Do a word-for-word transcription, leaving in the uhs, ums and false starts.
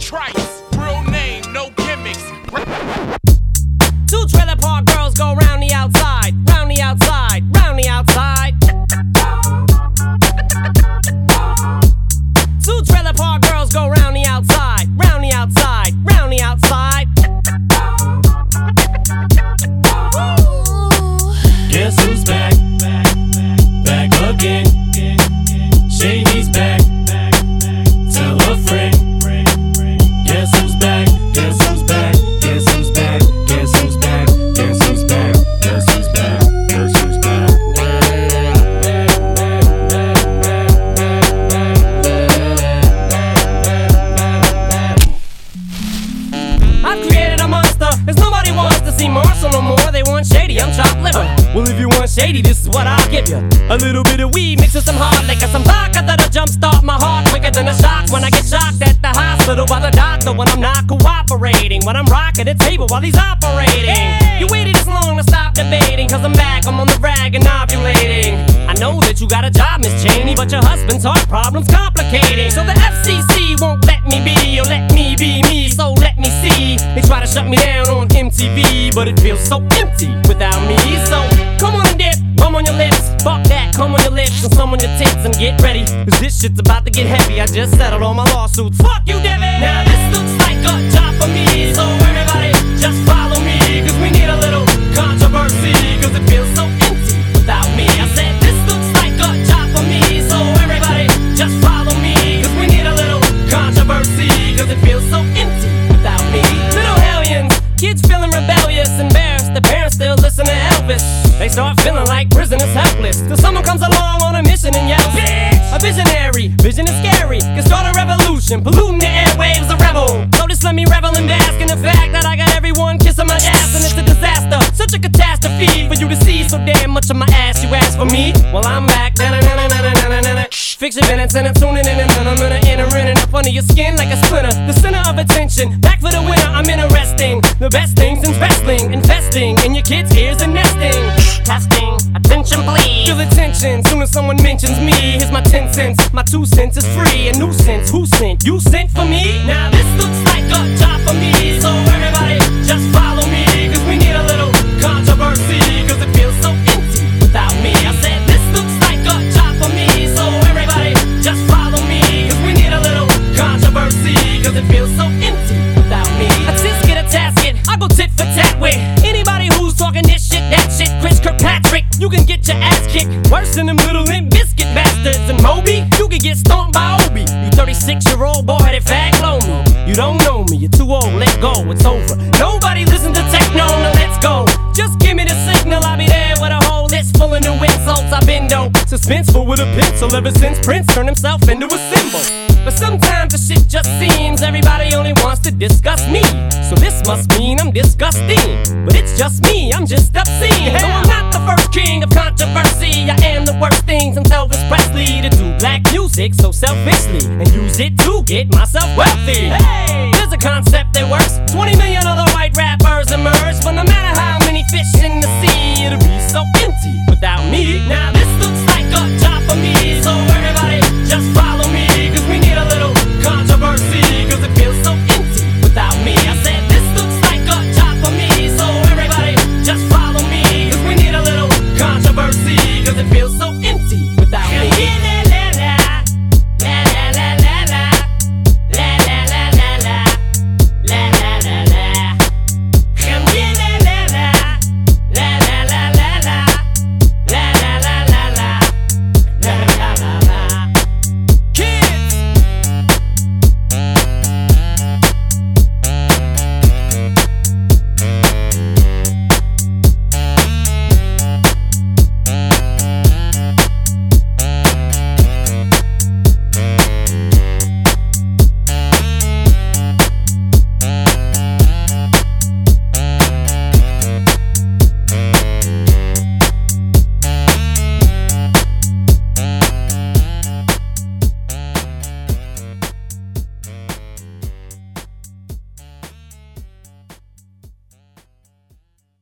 Trice, real name, no gimmicks. Two trailer park girls go round the outside, round the outside, round the outside. Two trailer park girls go round the outside, round the outside, round the outside. Guess who's back? Back again. Shady's back. Tell a friend. Guess who's back? Guess who's back? Guess who's back? Guess who's back? Guess who's back? Guess who's back? Guess who's back? I've created a monster, cause nobody wants to see Marshall no more. They want Shady, I'm chopped liver. Well, if you want Shady, this is what I'll give you. A little bit of weed mixed with some hard liquor, some vodka that'll jumpstart my heart quicker than a shock when I get shocked at the hospital by the doctor when I'm not cooperating, when I'm rocking the table while he's operating. Hey! You waited this long to stop debating, cause I'm back, I'm on the rag and ovulating. I know that you got a job, Miss Cheney, but your husband's heart problem's complicating. So the F C C won't let me be, or let me be me, so let me see. They try to shut me down on M T V, but it feels so empty without me. So come on and dip, come on your lips, fuck that, come on your lips and some on your tits and get ready, cause this shit's about to get heavy. I just settled all my lawsuits, fuck you, Debbie. Now this looks like a job for me, so everybody just follow me, cause we need a little controversy, cause it feels so empty without me. I said this looks like a job for me, so everybody just follow me, cause we need a little controversy, cause it feels so empty without me. Little hellions, kids feeling rebellious, embarrassed, the parents still listen to Elvis. They start feeling like prisoners helpless, till someone comes along on a mission and yells, bitch! A visionary, vision is scary, can start a revolution, polluting the airwaves, a rebel. So just let me revel and bask in the fact that I got everyone kissing my ass, and it's a disaster, such a catastrophe for you to see so damn much of my ass. You ask for me, well I'm back. Fix your minutes and I'm tuning in, and then I'm gonna enter in and up under your skin like a splinter. The center of attention, back for the winner. I'm interesting, the best things in wrestling, investing in your kids' ears and nesting. Testing, attention please. Feel the tension, soon as someone mentions me. Here's my ten cents, my two cents is free. A nuisance, who sent? You sent for me? Now this looks like a job for me, so everybody just follow me, cause we need a little controversy, cause it feels so empty without me. I said this looks like a job for me, so everybody just follow me, cause we need a little controversy, cause it feels so empty without me. A tisket, a tasket, I go tit for tat with anybody who's talking this shit, that shit. Chris Kirkpatrick, you can get your ass kicked worse than them little Limp Biscuit bastards. And Moby, you can get stomped by Obi. You thirty-six year old boy headed fag blow me. You don't know me, you're too old, let go, it's over. Nobody listen to techno, now let's go. Just give me the signal, I'll be there with a whole list full of new insults. I've been dope, suspenseful with a pencil ever since Prince turned himself into a symbol. But sometimes the shit just seems everybody only wants to discuss me. So this must mean I'm disgusting, but it's just me, I'm just obscene. Though I'm not the first king of controversy, I am the worst thing since Elvis Presley to do black music so selfishly and use it to get myself wealthy. Hey, there's a concept that works, twenty